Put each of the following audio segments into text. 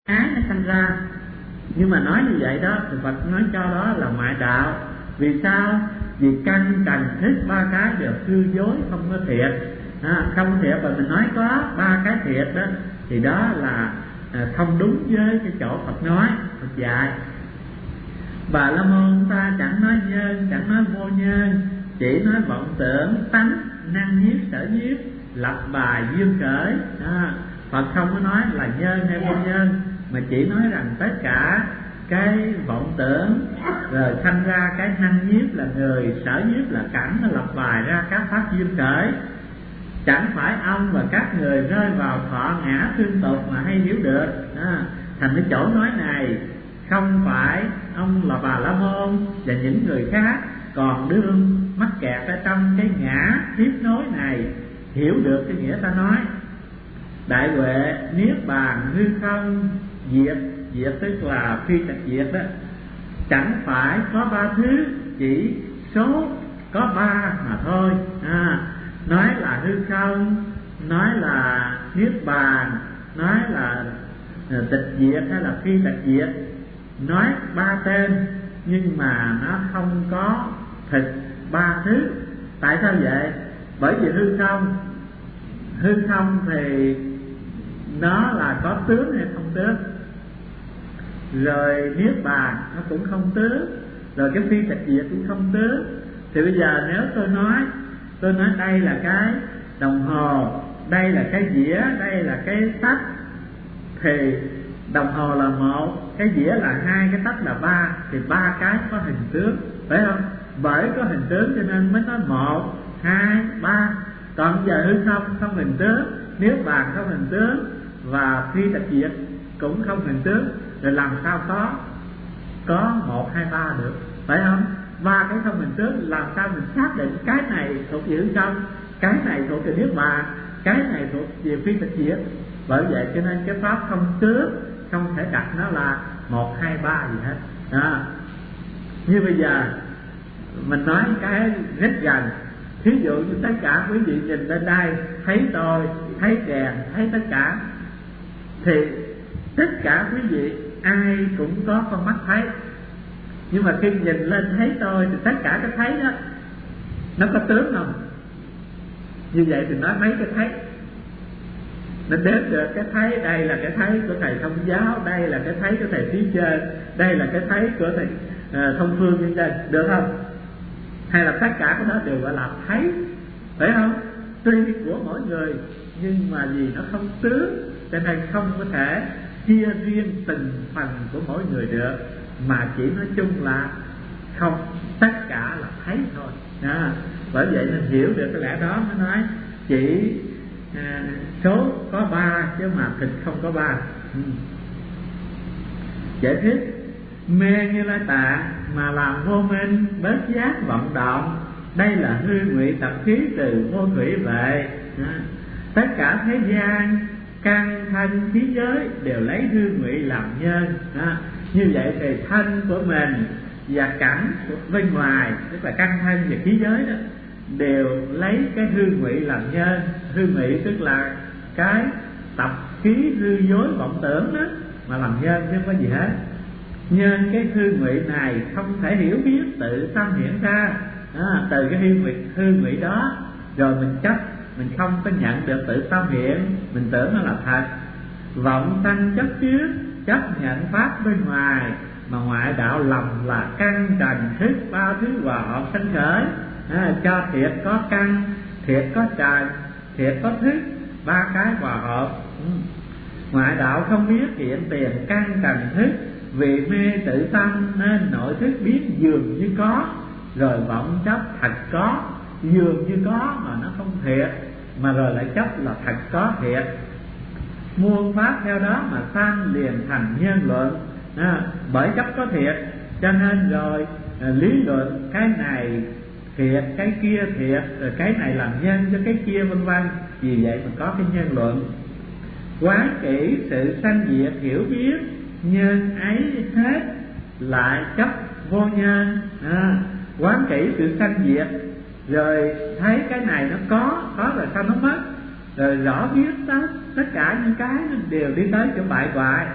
ái nó sanh ra. Nhưng mà nói như vậy đó thì Phật nói cho đó là ngoại đạo. Vì sao? Vì căn trần thức ba cái đều hư dối, không có thiệt. Không thiệt, và mình nói có ba cái thiệt đó thì đó là không đúng với cái chỗ Phật nói, Phật dạy. Bà La Môn ta chẳng nói nhân, chẳng nói vô nhân, chỉ nói vọng tưởng, tánh, năng nhiếp, sở nhiếp, lập bài duyên khởi. Phật không có nói là nhân hay vô nhân, mà chỉ nói rằng tất cả cái vọng tưởng rồi sanh ra cái năng nhiếp là người, sở nhiếp là cảnh, nó lập bài ra các pháp duyên khởi. Chẳng phải ông và các người rơi vào thọ ngã tương tục mà hay hiểu được. Thành cái chỗ nói này không phải ông là Bà La Môn và những người khác còn đương mắc kẹt ở trong cái ngã tiếp nối này hiểu được cái nghĩa ta nói. Đại huệ niết bàn hư không diệt, diệt tức là phi trạch diệt đó. Chẳng phải có ba thứ, chỉ số có ba mà thôi. Nói là hư không, nói là niết bàn, nói là tịch diệt hay là phi trạch diệt, nói ba tên nhưng mà nó không có thực ba thứ. Tại sao vậy? Bởi vì hư không thì nó là có tướng hay không tướng, rồi niết bàn nó cũng không tướng, rồi cái phi trạch diệt cũng không tướng. Thì bây giờ nếu tôi nói đây là cái đồng hồ, đây là cái dĩa, đây là cái tách, thì đồng hồ là một, cái dĩa là hai, cái tách là ba, thì ba cái có hình tướng, phải không? Bởi có hình tướng cho nên mới nói một, hai, ba. Còn giờ hư không hình tướng, niết bàn không hình tướng, và phi trạch diệt cũng không hình tướng, rồi làm sao có một, hai, ba được, phải không? Ba cái không hình tướng, làm sao mình xác định cái này thuộc về hư không, cái này thuộc về niết bàn, cái này thuộc về phi trạch diệt. Bởi vậy cho nên cái pháp không tướng không thể đặt nó là một, hai, ba gì hết. Như bây giờ mình nói cái rất gần, thí dụ như tất cả quý vị nhìn lên đây thấy tôi, thấy đèn, thấy tất cả, thì tất cả quý vị ai cũng có con mắt thấy. Nhưng mà khi nhìn lên thấy tôi thì tất cả cái thấy đó nó có tướng không? Như vậy thì nói mấy cái thấy, nó đếm được cái thấy. Đây là cái thấy của thầy Thông Giáo, đây là cái thấy của thầy Thí Trên, đây là cái thấy của thầy Thông Phương nhân dân, được không? Hay là tất cả cái đó đều gọi là thấy, phải không? Tuy của mỗi người nhưng mà vì nó không tướng cho nên không có thể chia riêng từng phần của mỗi người được, mà chỉ nói chung là không, tất cả là thấy thôi. Bởi vậy nên hiểu được cái lẽ đó mới nói chỉ số có ba chứ mà thực không có ba. Giải thích: mê Như Lai Tạng mà làm vô minh, bớt giác vọng động, đây là hư ngụy tập khí từ vô thủy về. Tất cả thế gian căn thân khí giới đều lấy hư ngụy làm nhân. Như vậy thì thân của mình và cảnh của bên ngoài, tức là căn thân và khí giới đó, đều lấy cái hư ngụy làm nhân. Hư ngụy tức là cái tập khí hư dối vọng tưởng đó mà làm nhân, chứ không có gì hết. Nhân cái hư ngụy này không thể hiểu biết, tự tâm hiện ra. Từ cái hư ngụy đó rồi mình chấp, mình không có nhận được tự tâm hiện, mình tưởng nó là thật. Vọng sanh chấp trước, chấp nhận pháp bên ngoài, mà ngoại đạo lầm là căn trần thức bao thứ hòa hợp sanh khởi. Cho thiệt có căn, thiệt có trần, thiệt có thức, ba cái hòa hợp. Ngoại đạo không biết hiện tiền căn trần thức, vì mê tự tâm nên nội thức biết dường như có, rồi vọng chấp thật có, dường như có mà nó không thiệt, mà rồi lại chấp là thật có thiệt. Muôn pháp theo đó mà sanh liền thành nhân luận. Bởi chấp có thiệt cho nên rồi lý luận cái này thiệt, cái kia thiệt, rồi cái này làm nhân cho cái kia vân vân. Vì vậy mà có cái nhân luận. Quán kỹ sự sanh diệt hiểu biết, nhân ấy hết lại chấp vô nhân. Quán kỹ sự sanh diệt, rồi thấy cái này nó có rồi sao nó mất, rồi rõ biết tất cả những cái nó đều đi tới chỗ bại hoại.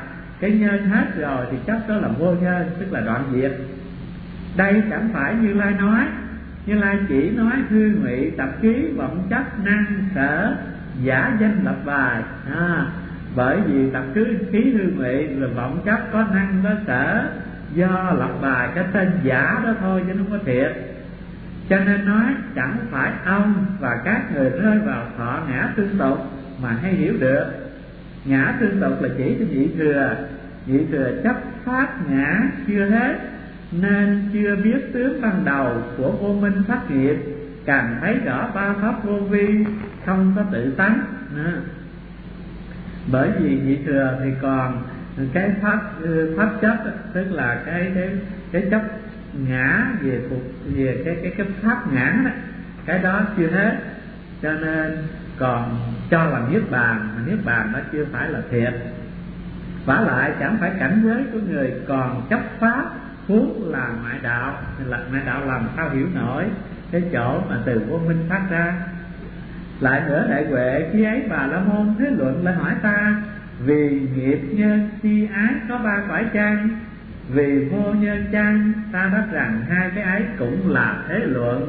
cái nhân hết rồi thì chấp đó là vô nhân, tức là đoạn diệt. Đây chẳng phải Như Lai nói. Như Lai chỉ nói hư ngụy tập khí vọng chấp năng sở giả danh lập bài. Bởi vì tập khí hư ngụy rồi vọng chấp có năng có sở, do lập bài cái tên giả đó thôi chứ nó không có thiệt. Cho nên nói chẳng phải ông và các người rơi vào thọ ngã tương tục mà hay hiểu được. Ngã tương tục là chỉ cho nhị thừa. Nhị thừa chấp pháp ngã chưa hết, nên chưa biết tướng ban đầu của vô minh phát nghiệp, càng thấy rõ ba pháp vô vi không có tự tánh. Bởi vì nhị thừa thì còn cái pháp chấp, tức là cái chấp ngã về cái pháp ngã đó, cái đó chưa hết, cho nên còn cho là niết bàn, mà niết bàn nó chưa phải là thiệt. Vả lại chẳng phải cảnh giới của người còn chấp pháp huống là ngoại đạo. Là ngoại đạo làm sao hiểu nổi cái chỗ mà từ vô minh phát ra. Lại nữa đại huệ, khi ấy Bà La Môn thế luận lại hỏi ta: vì nghiệp nhân si ái có ba cõi chăng? Vì vô nhân chăng? Ta đáp rằng hai cái ấy cũng là thế luận.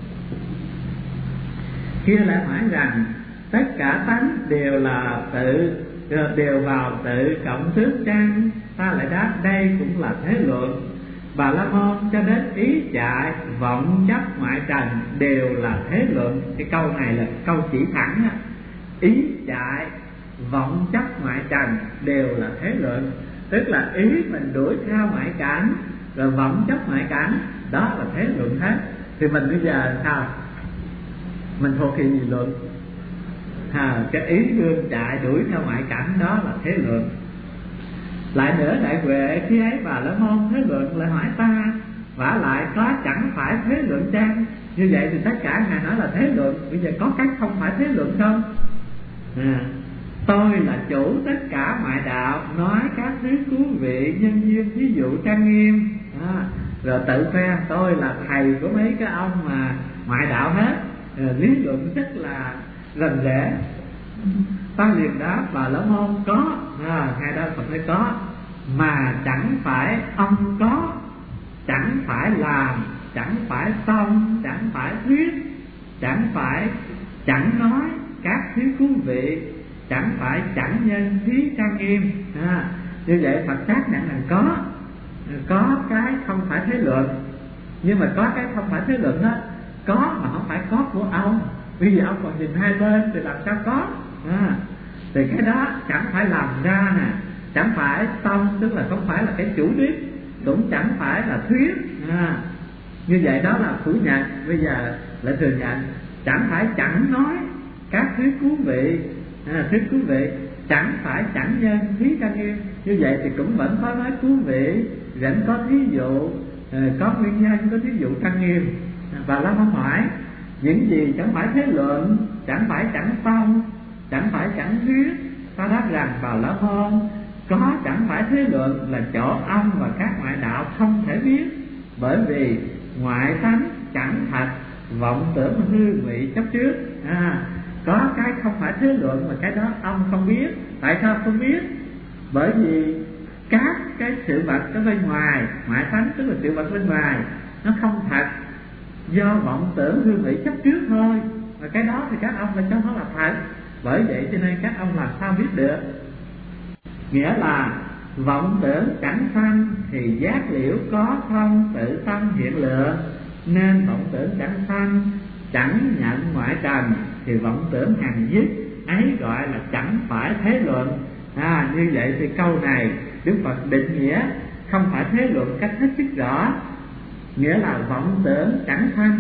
Kia lại hỏi rằng tất cả tánh đều là đều vào tự cộng tướng chăng? Ta lại đáp đây cũng là thế luận. Bà La Môn cho đến ý chạy vọng chấp ngoại trần đều là thế luận. Cái câu này là câu chỉ thẳng đó. Ý chạy vọng chấp ngoại trần đều là thế luận, tức là ý mình đuổi theo ngoại cảnh rồi vọng chấp ngoại cảnh, đó là thế luận hết. Thì mình bây giờ sao? Mình thuộc cái gì luận? Cái ý đương chạy đuổi theo ngoại cảnh đó là thế luận. Lại nữa đại huệ, khi ấy Bà La Môn thế luận lại hỏi ta: vả lại có chẳng phải thế luận chăng? Như vậy thì tất cả ngài nói là thế luận. Bây giờ có cái không phải thế luận không? Tôi là chủ tất cả ngoại đạo, nói các thứ thú vị nhân duyên ví dụ trang nghiêm. Rồi tự khoe tôi là thầy của mấy cái ông mà ngoại đạo hết. Lý luận rất là rành rẽ. Ta liền đáp: Bà La Môn có. Ngài đó Phật nói có, mà chẳng phải ông có, chẳng phải làm, chẳng phải xong, chẳng phải thuyết, chẳng nói các thứ thú vị, chẳng phải chẳng nhân thí trang nghiêm. Như vậy Phật xác nhận là có cái không phải thế luận. Nhưng mà có cái không phải thế luận đó, có mà không phải có của ông. Bây giờ ông còn nhìn hai bên thì làm sao có? Thì cái đó chẳng phải làm ra nè, chẳng phải xong, tức là không phải là cái chủ đích, cũng chẳng phải là thuyết. Như vậy đó là phủ nhận. Bây giờ lại thừa nhận chẳng phải chẳng nói các thứ thú vị, chẳng phải chẳng nhân thí trang nghiêm. Như vậy thì cũng vẫn có nói thú vị, vẫn có thí dụ, có nguyên nhân, có thí dụ trang nghiêm. Và Lâm Môn hỏi những gì chẳng phải thế luận, chẳng phải chẳng phong, chẳng phải chẳng thuyết. Ta đáp rằng Bà La Môn có chẳng phải thế luận là chỗ ông và các ngoại đạo không thể biết. Bởi vì ngoại tánh chẳng thật, vọng tưởng hư ngụy chấp trước. Có cái không phải thế luận mà cái đó ông không biết. Tại sao không biết? Bởi vì các cái sự vật ở bên ngoài, ngoại tánh tức là sự vật bên ngoài, nó không thật, do vọng tưởng hư ngụy chấp trước thôi. Và cái đó thì các ông lại cho nó là thật. Bởi vậy cho nên các ông làm sao biết được? Nghĩa là vọng tưởng chẳng sanh thì giác liễu có không tự tâm hiện lượng. Nên vọng tưởng chẳng sanh, chẳng nhận ngoại trần thì vọng tưởng hằng dứt, ấy gọi là chẳng phải thế luận. Như vậy thì câu này Đức Phật định nghĩa không phải thế luận cách hết sức rõ. Nghĩa là vọng tưởng chẳng sanh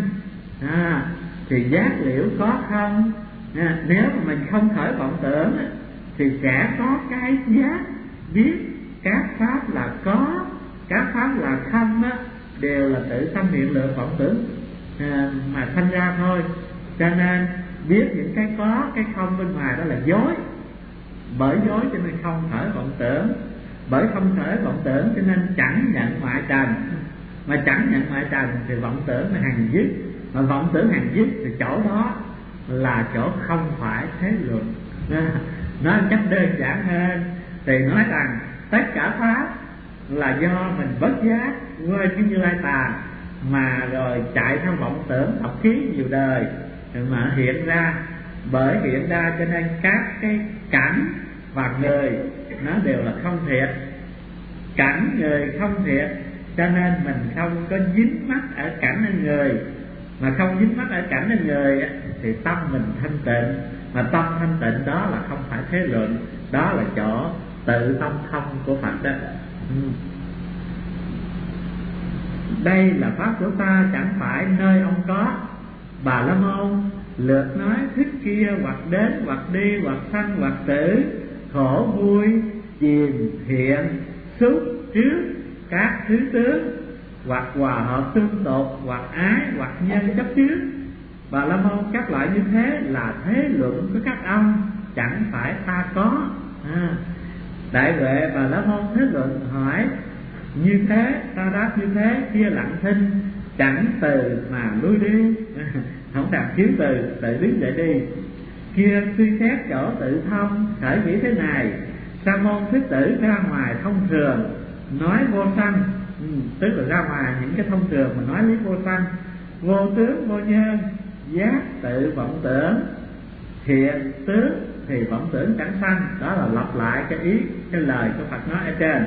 thì giác liễu có không. Nếu mà mình không khởi vọng tưởng thì sẽ có cái giác biết các pháp là có, các pháp là không đều là tự tâm hiện lượng vọng tưởng mà sanh ra thôi. Cho nên biết những cái có, cái không bên ngoài đó là dối. Bởi dối cho nên không khởi vọng tưởng. Bởi không khởi vọng tưởng cho nên chẳng nhận ngoại trần. Mà chẳng nhận ngoại trần thì vọng tưởng là hằng dứt. Mà vọng tưởng hằng dứt thì chỗ đó là chỗ không phải thế luận. Nói cách đơn giản hơn thì nói rằng tất cả pháp là do mình bất giác quên cái Như Lai tàn, mà rồi chạy theo vọng tưởng học khí nhiều đời mà hiện ra. Bởi hiện ra cho nên các cái cảnh và người nó đều là không thiệt. Cảnh người không thiệt, cho nên mình không có dính mắc ở cảnh ở người. Mà không dính mắc ở cảnh ở người thì tâm mình thanh tịnh. Mà tâm thanh tịnh đó là không phải thế luận, đó là chỗ tự tâm thông của Phật đó. Đây là pháp của ta, chẳng phải nơi ông có. Bà La Môn lượt nói thích kia, hoặc đến hoặc đi, hoặc sanh hoặc tử, khổ vui chìm hiện xúc trước các thứ tướng, hoặc hòa hợp tương tục, hoặc ái, hoặc nhân chấp trước. Bà La Môn các loại như thế là thế luận của các ông, chẳng phải ta có. Đại Huệ Bà La Môn thế luận hỏi như thế, ta đáp như thế, kia lặng thinh chẳng từ mà lui đi. Không đạp chiếu từ, tự đứng dậy đi. Kia suy xét chỗ tự thông, khởi nghĩ thế này: Sa môn Thích Tử ra ngoài thông thường nói vô sanh, tức là ra ngoài những cái thông thường mà nói lý vô sanh, vô tướng vô nhân, giác tự vọng tưởng, thiện tướng thì vọng tưởng chẳng sanh. Đó là lặp lại cái ý, cái lời của Phật nói ở trên.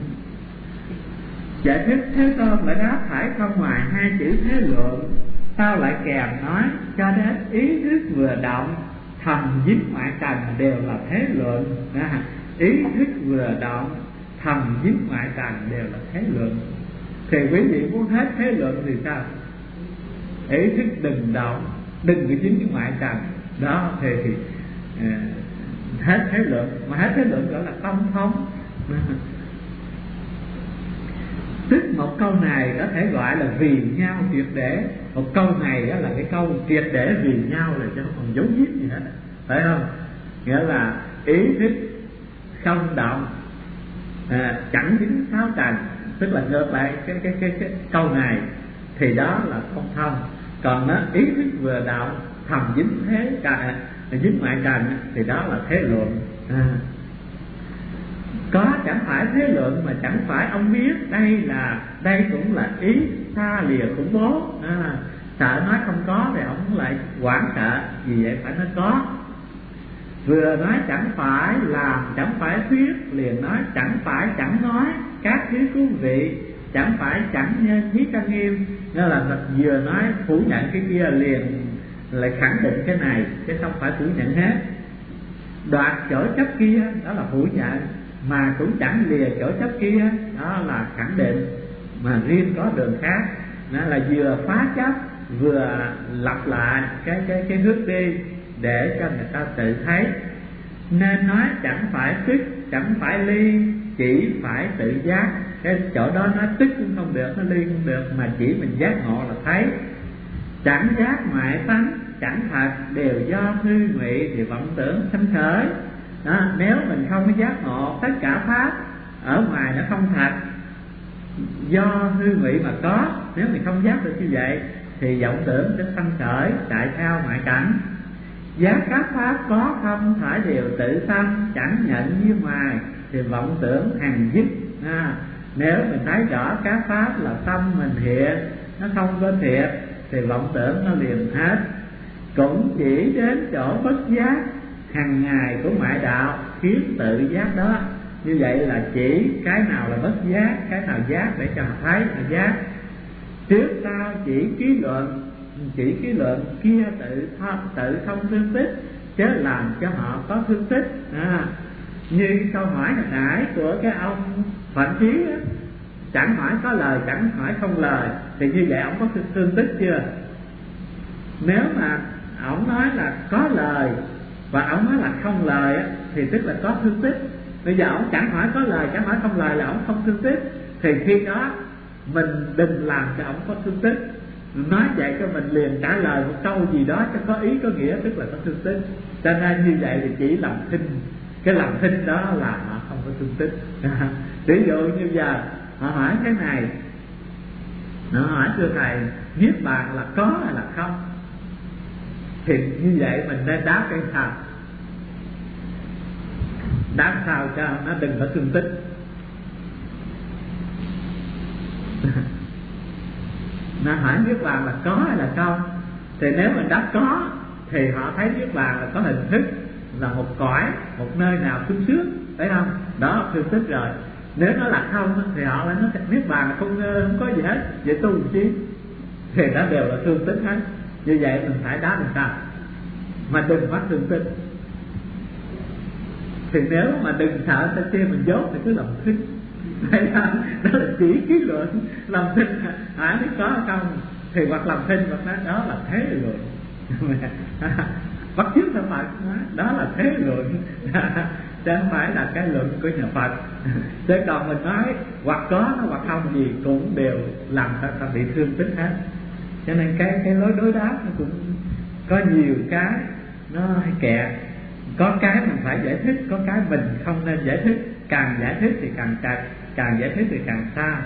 Giải thích Thế Tôn lại đáp: phải không ngoài hai chữ thế luận, tao lại kèm nói cho đến ý thức vừa động, thầm dính ngoại trần đều là thế luận. Ý thức vừa động, thầm dính ngoại trần đều là thế luận. Thì quý vị muốn hết thế luận thì sao? Ý thức đừng động, đừng có dính cái ngoại trần. Đó thì hết thế luận. Mà hết thế luận gọi là tâm thông. Tức một câu này có thể gọi là vì nhau triệt để. Một câu này đó là cái câu triệt để vì nhau, là chứ không còn dấu viết gì hết, phải không? Nghĩa là ý thức không động, chẳng dính sáu trần. Tức là ngược lại cái câu này thì đó là không thông. Còn nó ý thức vừa động, thầm dính thế trần, dính ngoại trần thì đó là thế luận. Có chẳng phải thế luận mà chẳng phải ông biết. Đây cũng là ý xa lìa khủng bố. Sợ nói không có thì ông lại hoảng sợ, vì vậy phải nói có. Vừa nói chẳng phải làm, chẳng phải thuyết, liền nói chẳng phải chẳng nói các thứ thú vị, chẳng phải chẳng nên viết trang nghiêm. Nên là vừa nói phủ nhận cái kia liền lại khẳng định cái này, chứ không phải phủ nhận hết. Đoạt chỗ chấp kia đó là phủ nhận, mà cũng chẳng lìa chỗ chấp kia, đó là khẳng định. Mà riêng có đường khác, đó là vừa phá chấp vừa lặp lại cái hướng đi để cho người ta tự thấy. Nên nói chẳng phải tức, chẳng phải ly, chỉ phải tự giác. Cái chỗ đó nói tức cũng không được, nó ly không được, mà chỉ mình giác ngộ là thấy. Chẳng giác ngoại tánh, chẳng thật, đều do hư ngụy thì vọng tưởng sanh khởi. Đó, nếu mình không có giác ngộ tất cả pháp ở ngoài nó không thật, do hư ngụy mà có. Nếu mình không giác được như vậy thì vọng tưởng sẽ sanh khởi, chạy theo ngoại cảnh. Giác các pháp có không phải đều tự sanh, chẳng nhận như ngoài thì vọng tưởng hằng dứt. Nếu mình thấy rõ các pháp là tâm mình hiện, nó không có thiệt thì vọng tưởng nó liền hết. Cũng chỉ đến chỗ bất giác hàng ngày của ngoại đạo khiến tự giác đó. Như vậy là chỉ cái nào là bất giác, cái nào giác để cho họ thấy là giác. Trước sau chỉ ký luận kia tự không thương tích, chứ làm cho họ có thương tích. Như câu hỏi hồi nãy của cái ông Phạm Chí á, chẳng hỏi có lời, chẳng hỏi không lời, thì như vậy ông có thương tích chưa? Nếu mà ông nói là có lời và ông nói là không lời á, thì tức là có thương tích. Bây giờ ông chẳng hỏi có lời, chẳng hỏi không lời là ông không thương tích, thì khi đó mình đừng làm cho ông có thương tích. Nói vậy cho mình liền trả lời một câu gì đó cho có ý có nghĩa, tức là có thương tích. Cho nên như vậy thì chỉ làm thinh. Cái làm thinh đó là họ không có thương tích. Ví dụ như giờ họ hỏi thế này, họ hỏi thưa thầy, niết bàn là có hay là không? Thì như vậy mình nên đáp cái sao? Đáp sao cho nó đừng có thương tích. Nó hỏi niết bàn là có hay là không, thì nếu mình đáp có thì họ thấy niết bàn là có hình thức, là một cõi, một nơi nào sung sướng, thấy không? Đó thương tích rồi. Nếu nó là không thì họ lại nói niết bàn là không có gì hết, vậy tu chi? Thì đó đều là thương tích hết. Như vậy mình phải đáp làm sao? Mà đừng phát thương tích. Thì nếu mà đừng sợ ta chê mình dốt thì cứ lòng khinh, thấy không? Đó là chỉ cái luận lòng khinh. Hỏi nó có hay không thì hoặc lòng khinh hoặc nói đó là thế luận. Bắt chước theo Phật nói đó là thế luận, chứ không phải là cái luận của nhà Phật. Chứ còn mình nói hoặc có nó hoặc không gì cũng đều làm ta bị thương tích hết. Cho nên cái lối đối đáp nó cũng có nhiều cái nó hay kẹt. Có cái mình phải giải thích, có cái mình không nên giải thích. Càng giải thích thì càng giải thích thì càng xa.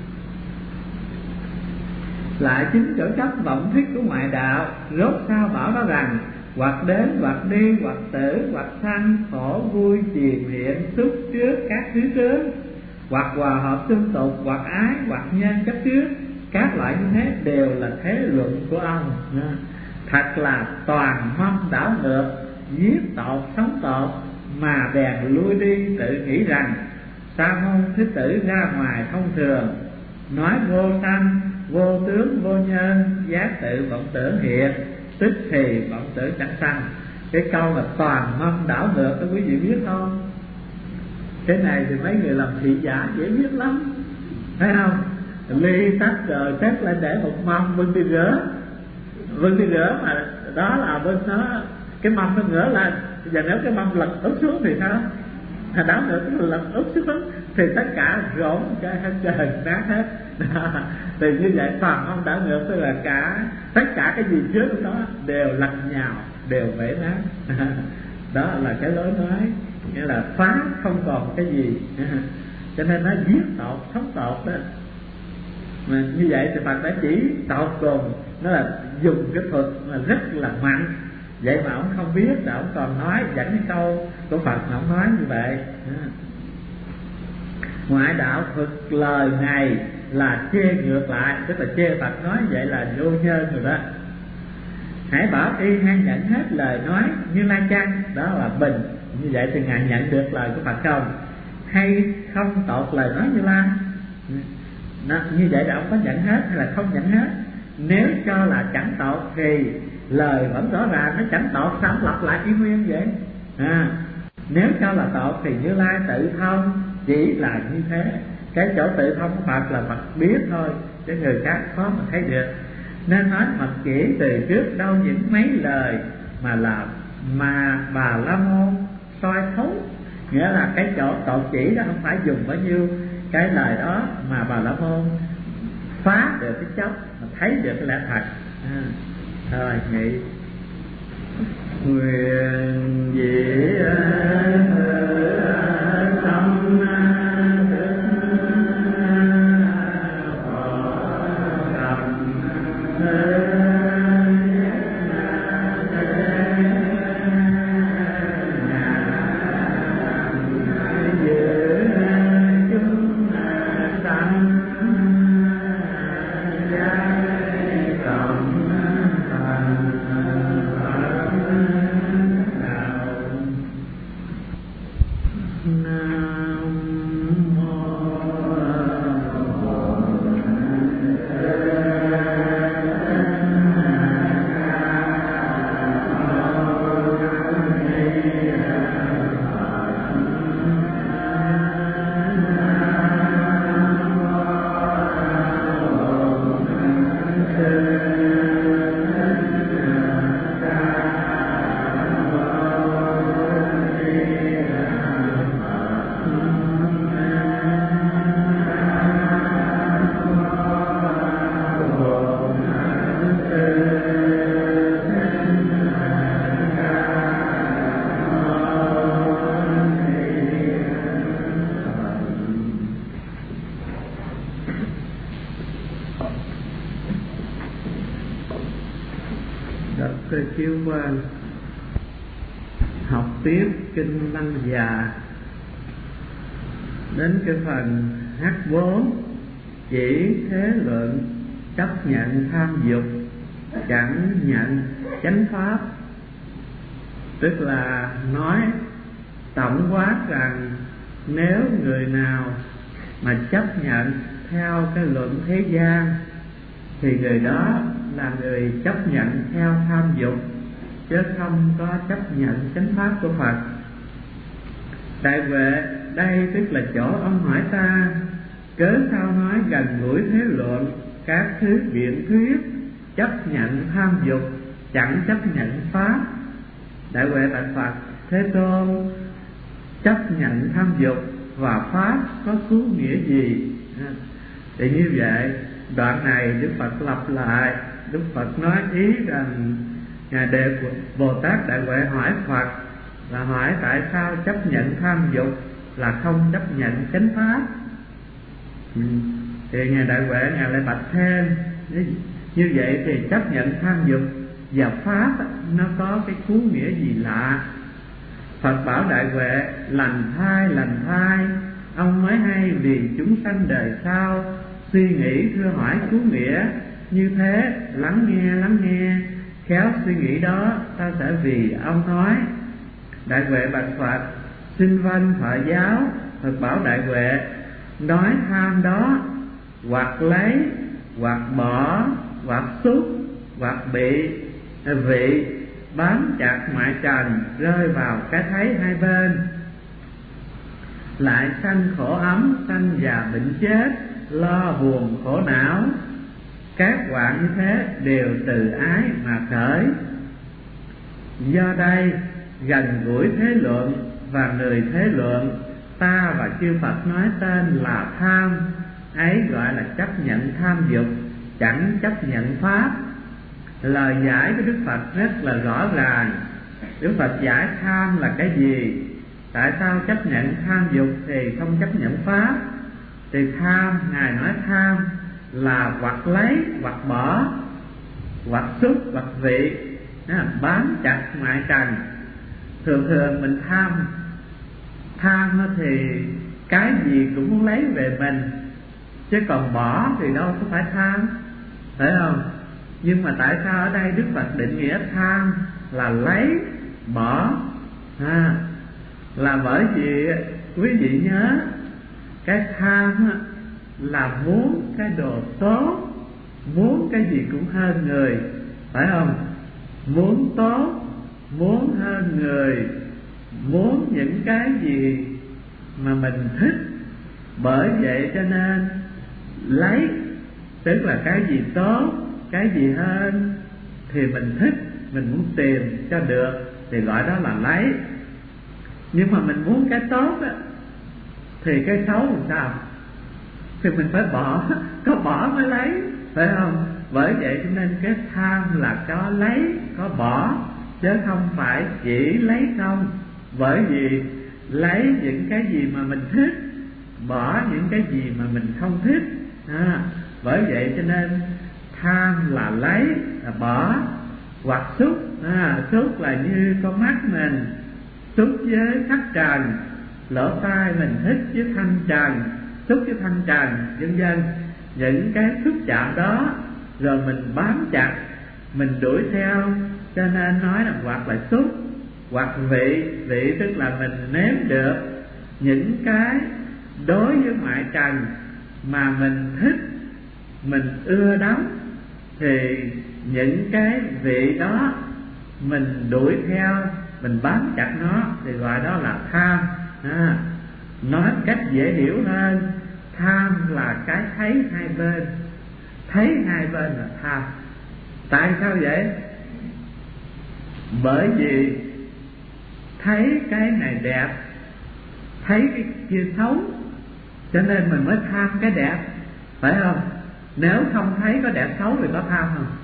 Lại chính chỗ chấp vọng thuyết của ngoại đạo, rốt sao bảo đó rằng hoặc đến hoặc đi hoặc tử hoặc sanh khổ vui triền hiện xúc trước các thứ trước, hoặc hòa hợp tương tục, hoặc ái hoặc nhân chấp trước. Các loại như thế đều là thế luận của ông. Thật là toàn mâm đảo ngược, giết tột sống tột, mà bèn lui đi tự nghĩ rằng sa môn Thích Tử ra ngoài thông thường, nói vô sanh vô tướng vô nhân, giác tự vọng tưởng hiện, tức thì vọng tưởng chẳng sanh. Cái câu là toàn mâm đảo ngược đó quý vị biết không? Cái này thì mấy người làm thị giả dễ biết lắm, thấy không? Ly tách rồi xếp lên để một mâm bưng đi rửa, mà đó là bên nó cái mâm nó ngửa lên. Giờ nếu cái mâm lật úp xuống thì sao? Đảo ngược cái lật úp xuống thì tất cả rỗn cái hết trời nát hết. Thì như vậy toàn mâm đảo ngược, tức là tất cả cái gì trước đó đều lật nhào, đều bể nát. Đó là cái lối nói, nghĩa là phá không còn cái gì. Cho nên nó giết tột sống tột đó. Mà như vậy thì Phật đã chỉ tột cùng, nó là dùng cái thuật mà rất là mạnh. Vậy mà ông không biết là ông còn nói dẫn cái câu của Phật mà ông nói như vậy. Ngoại đạo thực lời này là chê ngược lại, tức là chê Phật nói vậy là vô nhân rồi đó. Hãy bảo y hay nhận hết lời nói Như Lai chăng? Đó là bình. Như vậy thì Ngài nhận được lời của Phật không? Hay không tột lời nói Như Lai? Như vậy là ông có nhận hết hay là không nhận hết? Nếu cho là chẳng tột thì lời vẫn rõ ràng, nó chẳng tột sao lặp lại y nguyên vậy? Nếu cho là tột thì Như Lai tự thông chỉ là như thế. Cái chỗ tự thông của Phật là Phật biết thôi, chứ người khác khó mà thấy được. Nên nói Phật chỉ từ trước đâu những mấy lời mà Bà La Môn soi thấu. Nghĩa là cái chỗ tột chỉ đó không phải dùng bao nhiêu cái lời đó mà Bà La Môn phá được cái chốc, mà thấy được cái lẽ thật. Thôi nghĩ nguyện dĩ tâm chiếu qua học tiếp kinh Lăng Già đến cái phần H4 chỉ thế luận chấp nhận tham dục, chẳng nhận chánh pháp. Tức là nói tổng quát rằng nếu người nào mà chấp nhận theo cái luận thế gian thì người đó là người chấp nhận theo tham dục, chứ không có chấp nhận chánh pháp của Phật. Đại Huệ đây tức là chỗ ông hỏi ta cớ sao nói gần gũi thế luận các thứ biện thuyết, chấp nhận tham dục, chẳng chấp nhận pháp. Đại Huệ bạch Phật: Thế Tôn, chấp nhận tham dục và pháp có cứu nghĩa gì? Thì như vậy đoạn này Đức Phật lặp lại. Đức Phật nói ý rằng Ngài Đề Bồ Tát Đại Huệ hỏi Phật là hỏi tại sao chấp nhận tham dục là không chấp nhận chánh pháp. Thì Ngài Đại Huệ Ngài lại bạch thêm: như vậy thì chấp nhận tham dục và pháp nó có cái cú nghĩa gì lạ? Phật bảo Đại Huệ: lành thay, ông mới hay vì chúng sanh đời sau suy nghĩ thưa hỏi cú nghĩa như thế. Lắng nghe, khéo suy nghĩ đó ta sẽ vì ông nói. Đại Huệ bạch Phật: xin vâng Phật giáo. Phật bảo Đại Huệ: nói tham đó hoặc lấy, hoặc bỏ, hoặc xúc, hoặc bị vị bám chặt ngoại trần, rơi vào cái thấy hai bên, lại sanh khổ ấm, sanh già bệnh chết, lo buồn khổ não. Các hoạn như thế đều từ ái mà khởi. Do đây gần gũi thế luận và người thế luận, ta và chư Phật nói tên là tham, ấy gọi là chấp nhận tham dục, chẳng chấp nhận pháp. Lời giải của Đức Phật rất là rõ ràng. Đức Phật giải tham là cái gì, tại sao chấp nhận tham dục thì không chấp nhận pháp. Thì tham, Ngài nói tham là hoặc lấy, hoặc bỏ, hoặc xúc, hoặc vị, bám chặt ngoại trần. Thường mình tham thì cái gì cũng muốn lấy về mình, chứ còn bỏ thì đâu có phải tham, phải không? Nhưng mà tại sao ở đây Đức Phật định nghĩa tham là lấy, bỏ? Là bởi vì quý vị nhớ, cái tham là muốn cái đồ tốt, muốn cái gì cũng hơn người, phải không? Muốn tốt, muốn hơn người, muốn những cái gì mà mình thích. Bởi vậy cho nên lấy, tức là cái gì tốt, cái gì hơn thì mình thích, mình muốn tìm cho được thì gọi đó là lấy. Nhưng mà mình muốn cái tốt á, thì cái xấu làm sao? Thì mình phải bỏ, có bỏ mới lấy, phải không? Bởi vậy cho nên cái tham là có lấy, có bỏ, chứ không phải chỉ lấy không. Bởi vì lấy những cái gì mà mình thích, bỏ những cái gì mà mình không thích. Bởi vậy cho nên tham là lấy, là bỏ. Hoặc xúc, xúc là như con mắt mình xúc với sắc trần, lỗ tai mình thích với thanh trần, xúc với thanh trần, vân vân. Những cái xúc chạm đó rồi mình bám chặt, mình đuổi theo, cho nên nói là hoặc là xúc, hoặc vị. Vị tức là mình nếm được những cái đối với ngoại trần mà mình thích, mình ưa đắm, thì những cái vị đó mình đuổi theo, mình bám chặt nó thì gọi đó là tham. Nói cách dễ hiểu hơn, tham là cái thấy hai bên. Thấy hai bên là tham. Tại sao vậy? Bởi vì thấy cái này đẹp, thấy cái kia xấu, cho nên mình mới tham cái đẹp, phải không? Nếu không thấy có đẹp xấu thì có tham không?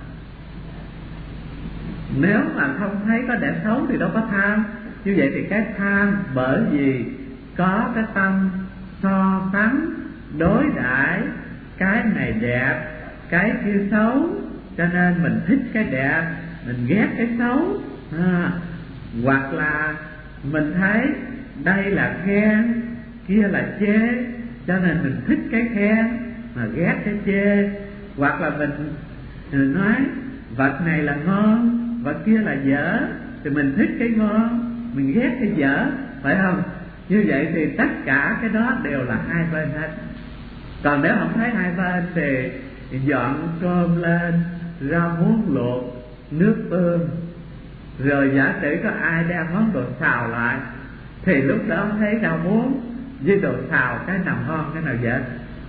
Nếu mà không thấy có đẹp xấu thì đâu có tham. Như vậy thì cái tham bởi vì có cái tâm so sánh, đối đãi cái này đẹp, cái kia xấu, cho nên mình thích cái đẹp, mình ghét cái xấu. Hoặc là mình thấy đây là khen, kia là chê, cho nên mình thích cái khen mà ghét cái chê. hoặc là mình nói vật này là ngon, vật kia là dở, thì mình thích cái ngon, mình ghét cái dở, phải không? Như vậy thì tất cả cái đó đều là hai bên hết. Còn nếu không thấy hai bên thì dọn cơm lên, rau muống luộc, nước ươm, rồi giả sử có ai đem món đồ xào lại, thì lúc đó thấy rau muống với đồ xào cái nào ngon cái nào dở.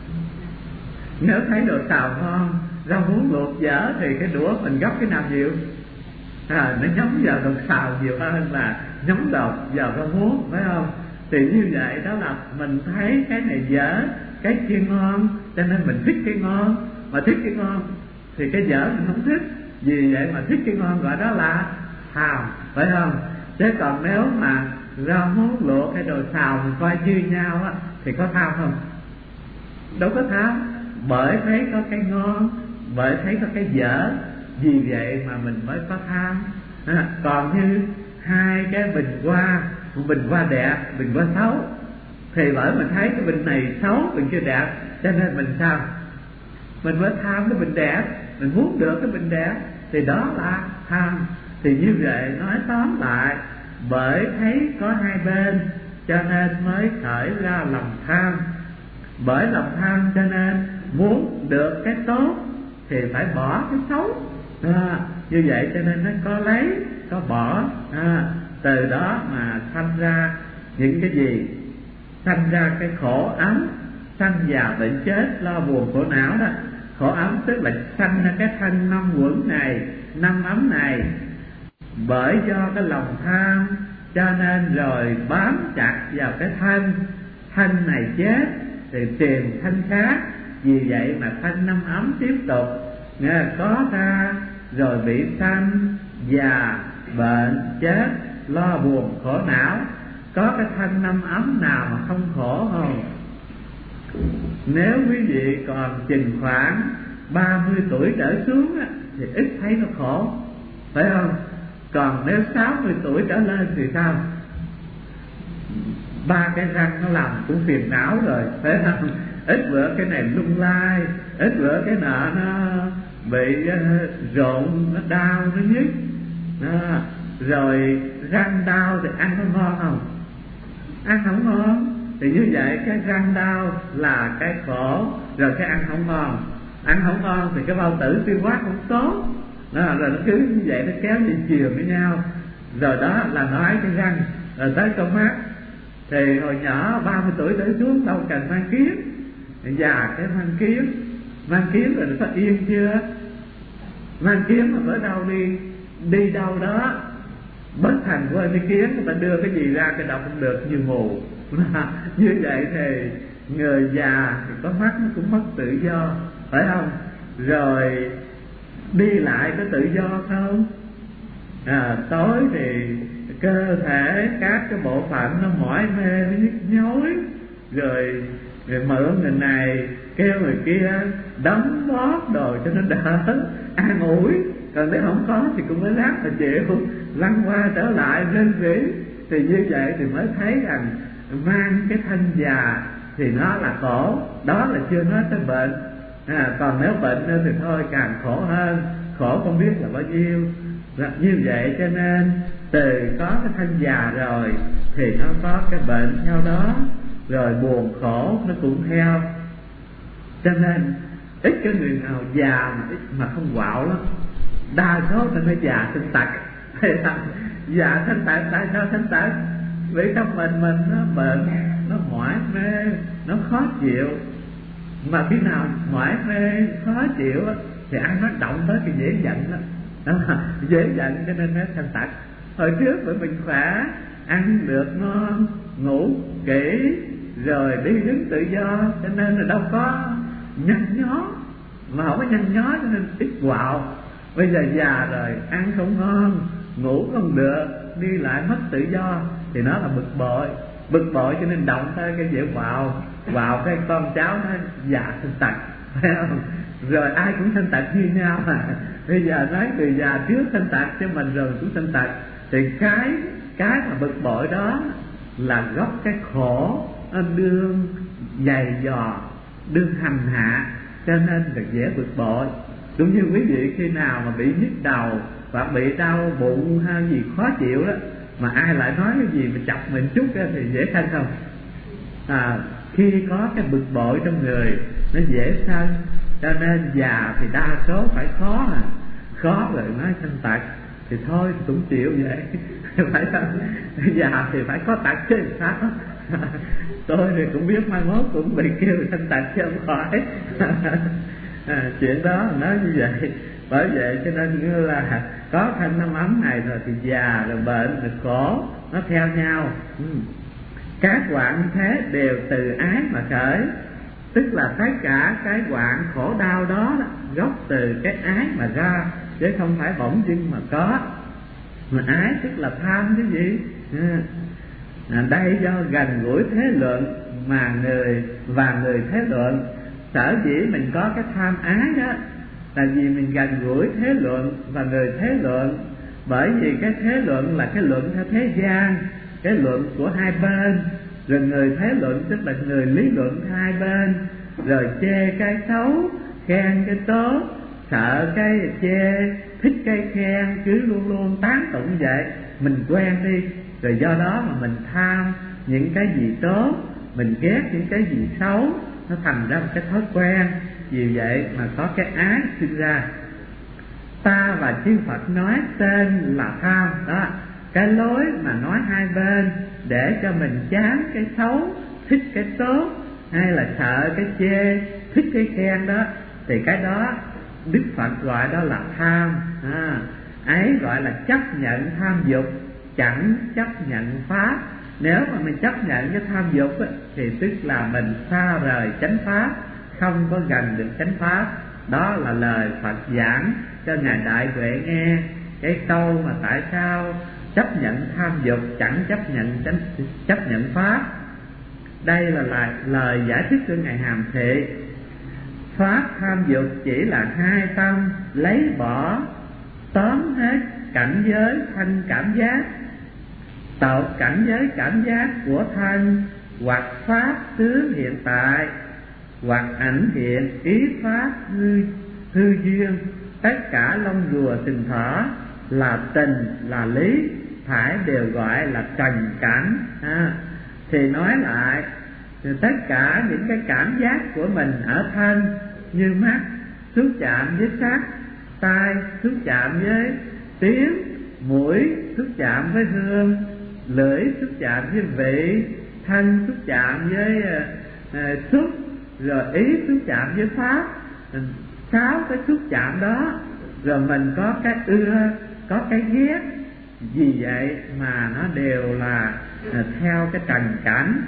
Nếu thấy đồ xào ngon, rau muống luộc dở thì cái đũa mình gấp cái nào nhiều? Nó nhắm vào đồ xào nhiều hơn là nhắm vào rau muống, phải không? Thì như vậy đó là mình thấy cái này dở, cái kia ngon, cho nên mình thích cái ngon. Mà thích cái ngon thì cái dở mình không thích, vì vậy mà thích cái ngon gọi đó là tham, phải không? Chứ còn nếu mà rau muống luộc hay đồ xào mình coi như nhau á, thì có tham không? Đâu có tham, bởi thấy có cái ngon, bởi thấy có cái dở, vì vậy mà mình mới có tham. Còn như hai cái bình hoa, một bình hoa đẹp, bình hoa xấu, thì bởi mình thấy cái bình này xấu, bình kia đẹp, cho nên mình sao? Mình mới tham cái bình đẹp, mình muốn được cái bình đẹp, thì đó là tham. Thì như vậy nói tóm lại, bởi thấy có hai bên cho nên mới khởi ra lòng tham. Bởi lòng tham cho nên muốn được cái tốt thì phải bỏ cái xấu. Như vậy cho nên nó có lấy, có bỏ. Từ đó mà sanh ra những cái gì? Sanh ra cái khổ ấm, sanh già bệnh chết, lo buồn khổ não đó. Khổ ấm tức là sanh ra cái thân năm uẩn này, năm ấm này. Bởi do cái lòng tham cho nên rồi bám chặt vào cái thân này chết thì tìm thân khác. Vì vậy mà thân năm ấm tiếp tục có ra, rồi bị sanh già bệnh chết, lo buồn khổ não. Có cái thân năm ấm nào mà không khổ không? Nếu quý vị còn chừng khoảng 30 tuổi trở xuống á, thì ít thấy nó khổ, phải không? Còn nếu 60 tuổi trở lên thì sao? 3 cái răng nó làm cũng phiền não rồi, phải không? Ít bữa cái này lung lay, ít bữa cái nọ nó bị rộn, nó đau, nó nhức. Rồi răng đau thì ăn có ngon không? Ăn không ngon. Thì như vậy cái răng đau là cái khổ, rồi cái ăn không ngon. Ăn không ngon thì cái bao tử tiêu hóa không tốt. Rồi nó cứ như vậy nó kéo đi chiều với nhau. Rồi đó là nói cái răng. Rồi tới con mắt, thì hồi nhỏ 30 tuổi tới xuống đâu cần mang kiếm, già cái mang kiếm rồi nó có yên chưa? Mang kiếm mà ở đâu đi đâu đó bất thành quên cái kiếm, người ta đưa cái gì ra cái đọc không được, như mù. Như vậy thì người già thì có mắt nó cũng mất tự do, phải không? Rồi đi lại có tự do không? Tối thì cơ thể các cái bộ phận nó mỏi mê, nó nhức nhối, rồi mượn người này kêu người kia đóng bóp đồ cho nó đỡ an ủi. Còn nếu không có thì cũng phải lát mà chịu, lăn qua trở lại lên vĩ. Thì như vậy thì mới thấy rằng mang cái thân già thì nó là khổ. Đó là chưa nói tới bệnh. Còn nếu bệnh nữa thì thôi càng khổ hơn, khổ không biết là bao nhiêu. Như vậy cho nên từ có cái thân già rồi thì nó có cái bệnh theo đó, rồi buồn khổ nó cũng theo. Cho nên ít cái người nào già mà không quạo lắm. Đa số ta nói già sinh tật. Già sinh tật, tại sao sinh tật? Vì trong mình nó bệnh, nó mỏi mê, nó khó chịu. Mà khi nào mỏi mê, khó chịu thì ăn nó động tới cái dễ giận đó. Dễ giận cho nên nó sinh tật. Hồi trước bởi mình khỏe, ăn được ngon, ngủ kỹ, rồi đi đứng tự do, cho nên là đâu có nhăn nhó. Mà không có nhăn nhó cho nên ít quạo. Bây giờ già rồi, ăn không ngon, ngủ không được, đi lại mất tự do, thì nó là bực bội cho nên động tới cái dễ quạo cái con cháu nó già sinh tật, phải không? Rồi ai cũng sinh tật như nhau mà. Bây giờ nói từ già trước sinh tật cho mình rồi cũng sinh tật. Thì cái mà bực bội đó là gốc cái khổ, đương dày dò, đương hành hạ, cho nên rất dễ bực bội. Cũng như quý vị khi nào mà bị nhức đầu hoặc bị đau bụng hay gì khó chịu đó, mà ai lại nói cái gì mà chọc mình chút đó, thì dễ sân không? Khi có cái bực bội trong người nó dễ sân. Cho nên già thì đa số phải khó rồi nói sanh tật thì thôi cũng chịu vậy. Phải không? Già thì phải có tật chứ sao? Tôi thì cũng biết mai mốt cũng bị kêu sanh tật chứ không khỏi. Chuyện đó nói như vậy. Bởi vậy cho nên như là có thân năm ấm này rồi thì già rồi bệnh rồi khổ nó theo nhau. Các hoạn thế đều từ ái mà khởi, tức là tất cả cái hoạn khổ đau đó gốc từ cái ái mà ra, chứ không phải bỗng dưng mà có. Mà ái tức là tham chứ gì. Đây do gần gũi thế luận mà người thế luận. Sở dĩ mình có cái tham ái đó là vì mình gần gũi thế luận và người thế luận. Bởi vì cái thế luận là cái luận theo thế gian, cái luận của hai bên. Rồi người thế luận tức là người lý luận hai bên. Rồi chê cái xấu, khen cái tốt, sợ cái chê, thích cái khen, cứ luôn luôn tán tụng vậy. Mình quen đi, rồi do đó mà mình tham những cái gì tốt, mình ghét những cái gì xấu, nó thành ra một cái thói quen. Vì vậy mà có cái ái sinh ra. Ta và chư Phật nói tên là tham đó, cái lối mà nói hai bên để cho mình chán cái xấu, thích cái tốt, hay là sợ cái chê, thích cái khen đó, thì cái đó Đức Phật gọi đó là tham. Ấy gọi là chấp nhận tham dục, chẳng chấp nhận pháp. Nếu mà mình chấp nhận cái tham dục thì tức là mình xa rời chánh pháp, không có gần được chánh pháp. Đó là lời Phật giảng cho Ngài Đại Huệ nghe. Cái câu mà tại sao chấp nhận tham dục, chẳng chấp nhận pháp, đây là lời giải thích của Ngài Hàm Thị. Pháp tham dục chỉ là hai tâm lấy bỏ tóm hết cảnh giới thân cảm giác, tạo cảnh giới cảm giác của thân, hoặc pháp tướng hiện tại, hoặc ảnh hiện ý pháp hư duyên. Tất cả lông rùa sừng thỏ là tình là lý, phải đều gọi là trần cảnh. Thì nói lại, thì tất cả những cái cảm giác của mình ở thân, như mắt xúc chạm với sắc, tai xúc chạm với tiếng, mũi xúc chạm với hương, lưỡi xúc chạm với vị, thân xúc chạm với xúc, rồi ý xúc chạm với pháp. 6 cái xúc chạm đó, rồi mình có cái ưa, có cái ghét. Vì vậy mà nó đều là theo cái trần cảnh.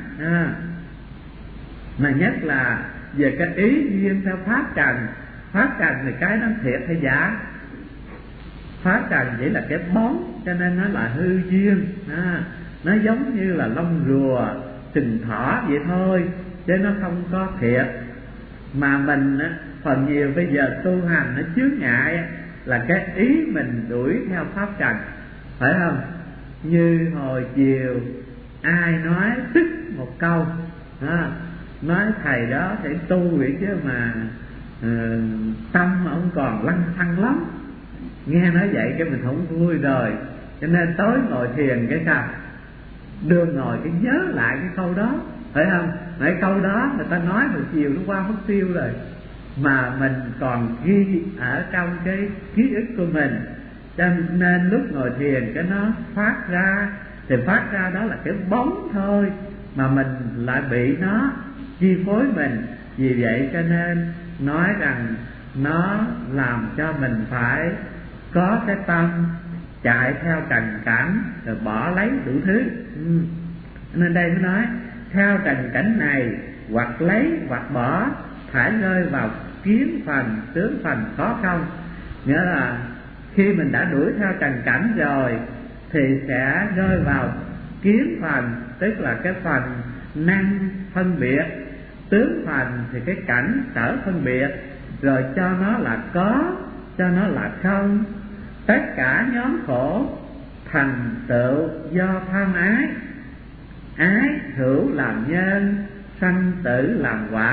Mà nhất là về cái ý duyên theo pháp trần. Pháp trần thì cái nó thiệt hay giả? Pháp trần chỉ là cái bóng, cho nên nó là hư duyên. Nó giống như là lông rùa sừng thỏ vậy thôi, chứ nó không có thiệt. Mà mình phần nhiều bây giờ tu hành nó chướng ngại là cái ý mình đuổi theo pháp trần, phải không? Như hồi chiều ai nói tức một câu, nói thầy đó phải tu vậy chứ mà tâm ông còn lăng xăng lắm. Nghe nói vậy cái mình không vui rồi. Cho nên tối ngồi thiền cái sao đường ngồi cái nhớ lại cái câu đó, phải không? Cái câu đó người ta nói hồi chiều nó qua mất tiêu rồi, mà mình còn ghi ở trong cái ký ức của mình. Cho nên lúc ngồi thiền cái nó phát ra, thì phát ra đó là cái bóng thôi, mà mình lại bị nó chi phối mình. Vì vậy cho nên nói rằng nó làm cho mình phải có cái tâm chạy theo trần cảnh, rồi bỏ lấy đủ thứ. Nên đây mới nói theo trần cảnh này, hoặc lấy hoặc bỏ, phải rơi vào kiến phần tướng phần có không. Nghĩa là khi mình đã đuổi theo trần cảnh rồi thì sẽ rơi vào kiến phần, tức là cái phần năng phân biệt, tướng phần thì cái cảnh sở phân biệt, rồi cho nó là có, cho nó là không. Tất cả nhóm khổ thành tựu do tham ái. Ái hữu làm nhân, sanh tử làm quả.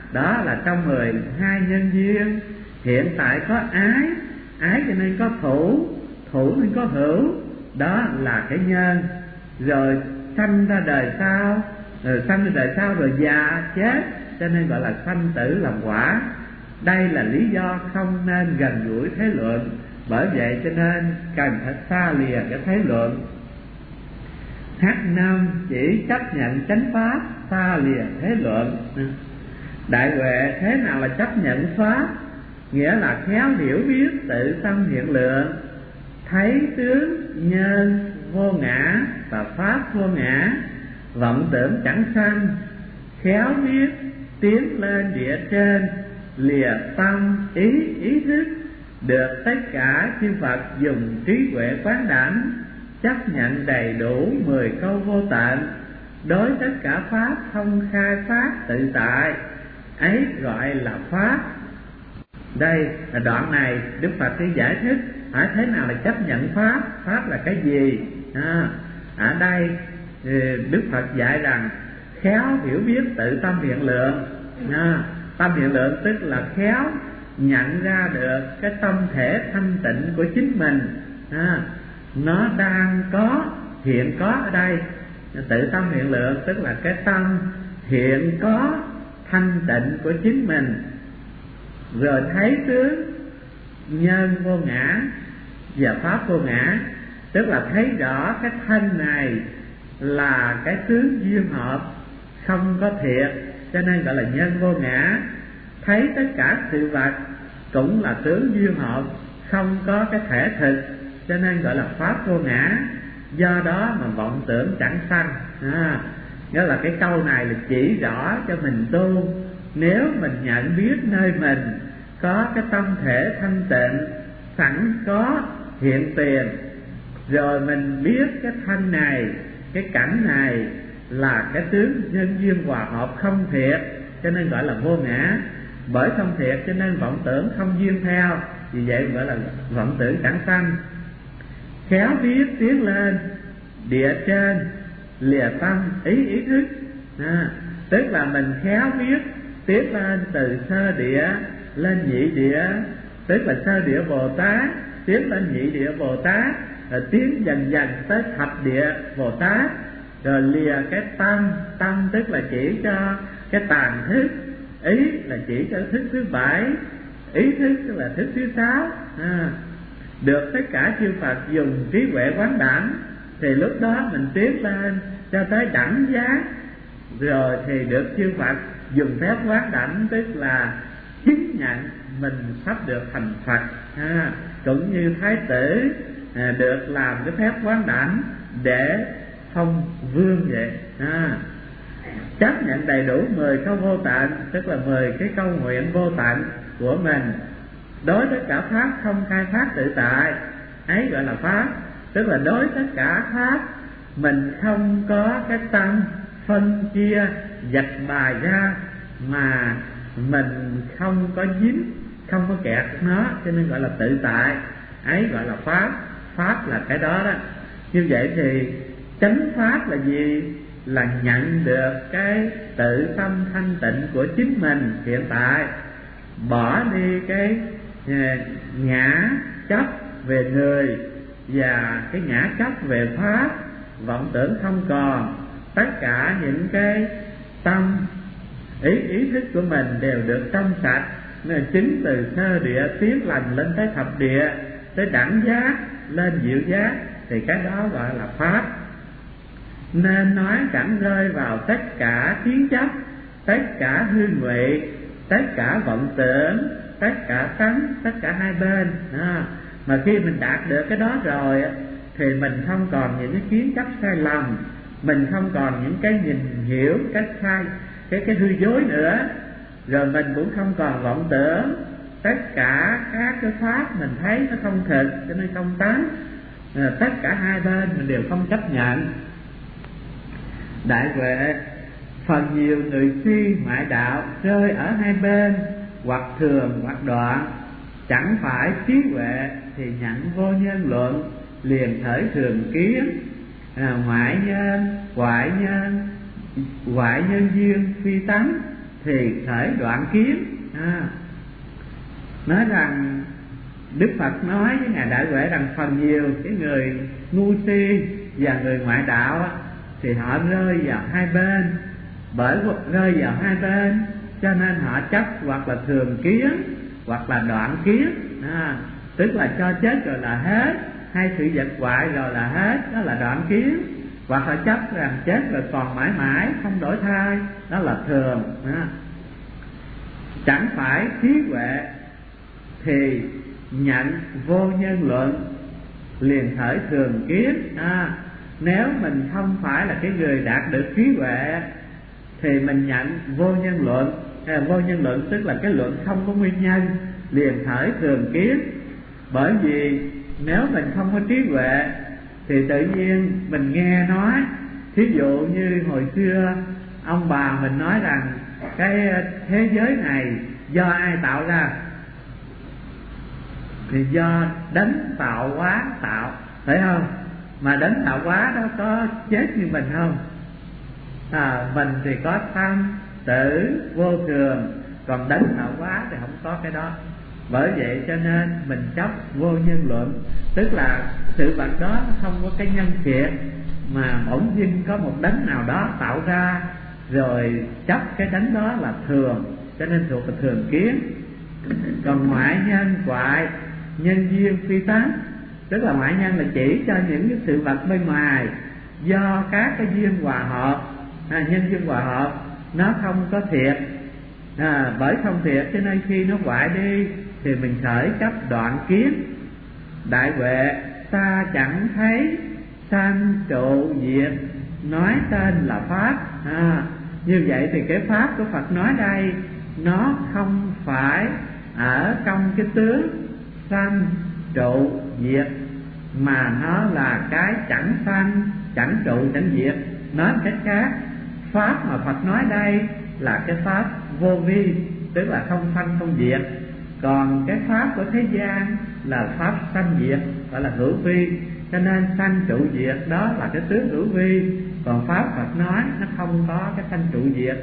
đó là trong 12 nhân duyên. Hiện tại có ái, ái cho nên có thủ, thủ nên có hữu, đó là cái nhân. Rồi sanh ra đời sau, rồi sanh ra đời sau rồi già chết, cho nên gọi là sanh tử làm quả. Đây là lý do không nên gần gũi thế luận. Bởi vậy cho nên cần phải xa lìa cái thế luận. H5 chỉ chấp nhận chánh pháp, xa lìa thế luận. Đại huệ thế nào là chấp nhận pháp? Nghĩa là khéo hiểu biết tự tâm hiện lượng, thấy tướng nhân vô ngã và pháp vô ngã, vọng tưởng chẳng sanh, khéo biết tiến lên địa trên, lìa tâm ý thức, được tất cả chư Phật dùng trí huệ quán đảnh, chấp nhận đầy đủ 10 câu vô tận, đối tất cả pháp không khai pháp tự tại, ấy gọi là pháp. Đây là đoạn này Đức Phật đi giải thích hỏi thế nào là chấp nhận pháp, pháp là cái gì. Ở đây Đức Phật dạy rằng khéo hiểu biết tự tâm hiện lượng. Tâm hiện lượng tức là khéo nhận ra được cái tâm thể thanh tịnh của chính mình, nó đang có, hiện có ở đây. Tự tâm hiện lượng tức là cái tâm hiện có thanh tịnh của chính mình. Rồi thấy tướng nhân vô ngã và pháp vô ngã, tức là thấy rõ cái thân này là cái tướng duyên hợp, không có thiệt, cho nên gọi là nhân vô ngã. Thấy tất cả sự vật cũng là tướng duyên hợp, không có cái thể thực, cho nên gọi là pháp vô ngã. Do đó mà vọng tưởng chẳng sanh. Nghĩa là cái câu này là chỉ rõ cho mình tu. Nếu mình nhận biết nơi mình có cái tâm thể thanh tịnh sẵn có hiện tiền, rồi mình biết cái thân này, cái cảnh này là cái tướng nhân duyên hòa hợp không thiệt, cho nên gọi là vô ngã. Bởi không thiệt cho nên vọng tưởng không duyên theo, vì vậy gọi là vọng tưởng chẳng sanh. Khéo biết tiến lên địa trên, lìa tâm ý thức. Tức là mình khéo biết tiến lên từ sơ địa lên nhị địa, tức là sơ địa Bồ Tát tiến lên nhị địa Bồ Tát, rồi tiến dần dần tới thập địa Bồ Tát. Rồi lìa cái tâm, tâm tức là chỉ cho cái tàn thức, ý là chỉ cho thức thứ 7, ý thức tức là thức thứ 6. Được tất cả chư Phật dùng trí huệ quán đảnh, thì lúc đó mình tiến lên cho tới đẳng giác, rồi thì được chư Phật dùng phép quán đảnh, tức là chứng nhận mình sắp được thành Phật. Cũng như Thái tử được làm cái phép quán đảnh để phong vương vậy. Chấp nhận đầy đủ 10 câu vô tận, tức là 10 cái câu nguyện vô tận của mình, đối tất cả pháp không khai thác tự tại, ấy gọi là pháp. Tức là đối tất cả pháp mình không có cái tâm phân chia dạch bài ra, mà mình không có dính, không có kẹt nó, cho nên gọi là tự tại, ấy gọi là pháp. Pháp là cái đó đó. Như vậy thì chánh pháp là gì? Là nhận được cái tự tâm thanh tịnh của chính mình hiện tại, bỏ đi cái ngã chấp về người và cái ngã chấp về pháp, vọng tưởng không còn. Tất cả những cái tâm ý thức của mình đều được trong sạch, nên chính từ sơ địa tiến lành lên tới thập địa, tới đẳng giác, lên diệu giác, thì cái đó gọi là pháp. Nên nói chẳng rơi vào tất cả kiến chấp, tất cả hư ngụy, tất cả vọng tưởng, tất cả tánh, tất cả hai bên. Mà khi mình đạt được cái đó rồi thì mình không còn những cái kiến chấp sai lầm, mình không còn những cái nhìn hiểu cái sai, cái hư dối nữa, rồi mình cũng không còn vọng tưởng. Tất cả các cái pháp mình thấy nó không thực, cho nên không tánh. Tất cả hai bên mình đều không chấp nhận. Đại huệ, phần nhiều người si ngoại đạo rơi ở hai bên, hoặc thường hoặc đoạn, chẳng phải trí huệ thì nhận vô nhân luận, liền khởi thường kiến. Ngoại nhân, ngoại nhân duyên phi tánh, thì khởi đoạn kiến. Nói rằng Đức Phật nói với Ngài Đại Huệ rằng phần nhiều cái người ngu si và người ngoại đạo thì họ rơi vào hai bên. Bởi rơi vào hai bên cho nên họ chấp hoặc là thường kiến hoặc là đoạn kiến, tức là cho chết rồi là hết, hay sự vật hoại rồi là hết, đó là đoạn kiến. Hoặc là chấp rằng chết rồi còn mãi mãi không đổi thay, đó là thường. Chẳng phải trí huệ thì nhận vô nhân luận, liền khởi thường kiến. Nếu mình không phải là cái người đạt được trí huệ thì mình nhận vô nhân luận. Vô nhân luận tức là cái luận không có nguyên nhân, liền khởi thường kiến. Bởi vì nếu mình không có trí huệ thì tự nhiên mình nghe nói, thí dụ như hồi xưa ông bà mình nói rằng cái thế giới này do ai tạo ra? Thì do đấng tạo hóa tạo, phải không? Mà đấng tạo hóa đó có chết như mình không? Mình thì có sanh tử vô thường, còn đấng tạo hóa thì không có cái đó. Bởi vậy cho nên mình chấp vô nhân luận, tức là sự vật đó không có cái nhân thiện, mà bỗng dưng có một đấng nào đó tạo ra, rồi chấp cái đấng đó là thường, cho nên thuộc là thường kiến. Còn ngoại nhân ngoại, nhân duyên phi tánh, tức là ngoại nhân là chỉ cho những cái sự vật bên ngoài do các cái duyên hòa hợp, nhân duyên hòa hợp nó không có thiệt, bởi không thiệt cho nên khi nó hoại đi thì mình khởi chấp đoạn kiến. Đại Huệ ta chẳng thấy sanh trụ diệt, nói tên là pháp. Như vậy thì cái pháp của Phật nói đây nó không phải ở trong cái tướng sanh trụ diệt, mà nó là cái chẳng sanh chẳng trụ chẳng diệt. Nói cách khác, pháp mà Phật nói đây là cái pháp vô vi, tức là không sanh không diệt. Còn cái pháp của thế gian là pháp sanh diệt, gọi là hữu vi. Cho nên sanh trụ diệt đó là cái tướng hữu vi, còn pháp Phật nói nó không có cái sanh trụ diệt.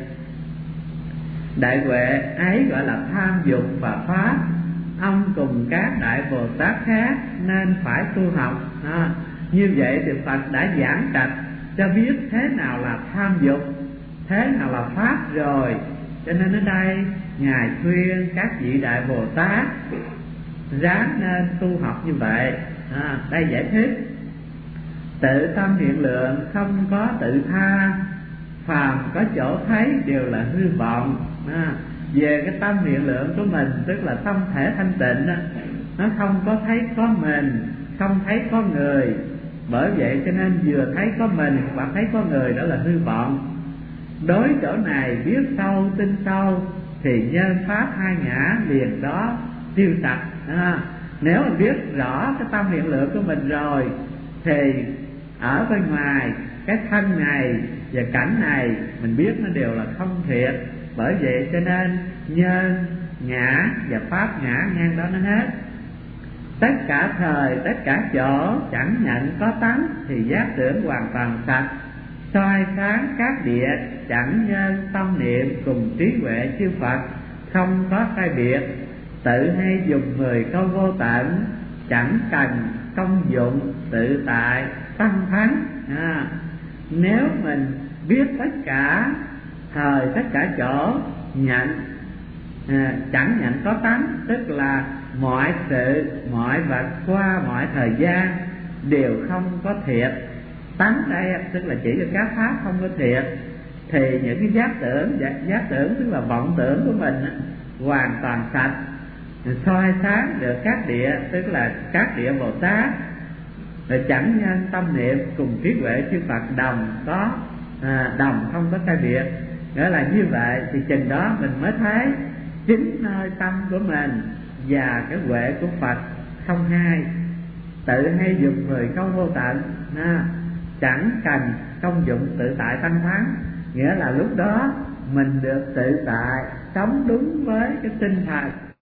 Đại Huệ ấy gọi là tham dục và pháp. Ông cùng các đại Bồ Tát khác nên phải tu học. Như vậy thì Phật đã giảng trạch cho biết thế nào là tham dục, thế nào là pháp rồi. Cho nên ở đây Ngài khuyên các vị đại Bồ Tát ráng nên tu học như vậy. Đây giải thích: tự tâm hiện lượng không có tự tha, phàm có chỗ thấy đều là hư vọng. Về cái tâm hiện lượng của mình, tức là tâm thể thanh tịnh đó, nó không có thấy có mình, không thấy có người. Bởi vậy cho nên vừa thấy có mình và thấy có người đó là hư vọng. Đối chỗ này biết sâu tin sâu thì nhân pháp hai ngã liền đó tiêu sạch. Nếu mình biết rõ cái tâm hiện lượng của mình rồi thì ở bên ngoài cái thân này và cảnh này mình biết nó đều là không thiệt. Bởi vậy cho nên nhân ngã và pháp ngã ngang đó nó hết. Tất cả thời tất cả chỗ chẳng nhận có tánh thì giác tưởng hoàn toàn sạch. Soi sáng các địa chẳng nhân tâm niệm cùng trí huệ chư Phật không có sai biệt. Tự hay dùng 10 câu vô tận, chẳng cần công dụng tự tại tăng thắng. Nếu mình biết tất cả thời tất cả chỗ nhận, chẳng nhận có tánh, tức là mọi sự mọi vật qua mọi thời gian đều không có thiệt. Tánh đây tức là chỉ cho các pháp không có thiệt, thì những cái giác tưởng tức là vọng tưởng của mình hoàn toàn sạch. Soi sáng được các địa, tức là các địa Bồ Tát, rồi chẳng nhân tâm niệm cùng trí huệ chư Phật đồng có đồng không có sai biệt. Nghĩa là như vậy thì chừng đó mình mới thấy chính nơi tâm của mình và cái huệ của Phật không hai. Tự hay dùng 10 câu vô tận, chẳng cần công dụng tự tại tăng thắng. Nghĩa là lúc đó mình được tự tại, sống đúng với cái tinh thần